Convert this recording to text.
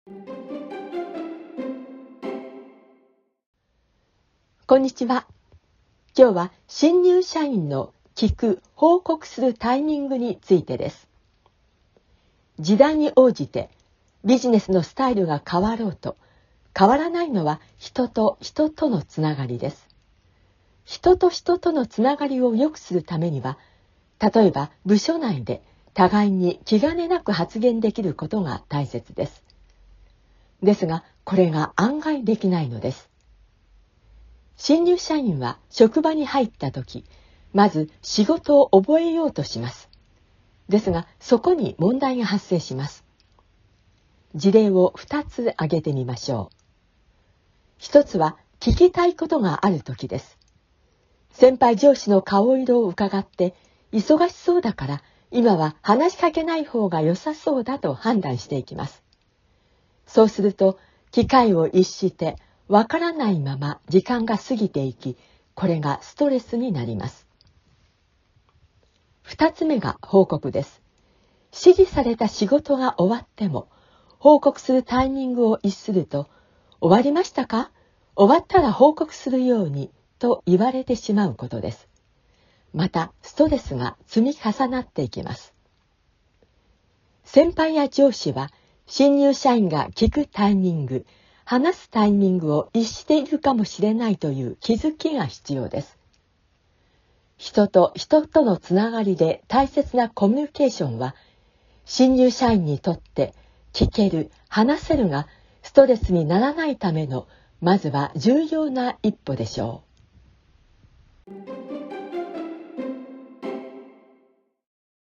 こんにちは。今日は新入社員の聞く・報告するタイミングについてです。時代に応じてビジネスのスタイルが変わろうと、変わらないのは人と人とのつながりです。人と人とのつながりを良くするためには、例えば部署内で互いに気兼ねなく発言できることが大切です。ですが、これが案外できないのです。新入社員は職場に入ったとき、まず仕事を覚えようとします。ですが、そこに問題が発生します。事例を2つ挙げてみましょう。1つは聞きたいことがあるときです。先輩上司の顔色を伺って、忙しそうだから今は話しかけない方が良さそうだと判断していきます。そうすると、機会を逸してわからないまま時間が過ぎていき、これがストレスになります。2つ目が報告です。指示された仕事が終わっても、報告するタイミングを逸すると、終わりましたか？終わったら報告するようにと言われてしまうことです。また、ストレスが積み重なっていきます。先輩や上司は、新入社員が聞くタイミング、話すタイミングを逸しているかもしれないという気づきが必要です。人と人とのつながりで大切なコミュニケーションは、新入社員にとって聞ける、話せるがストレスにならないための、まずは重要な一歩でしょう。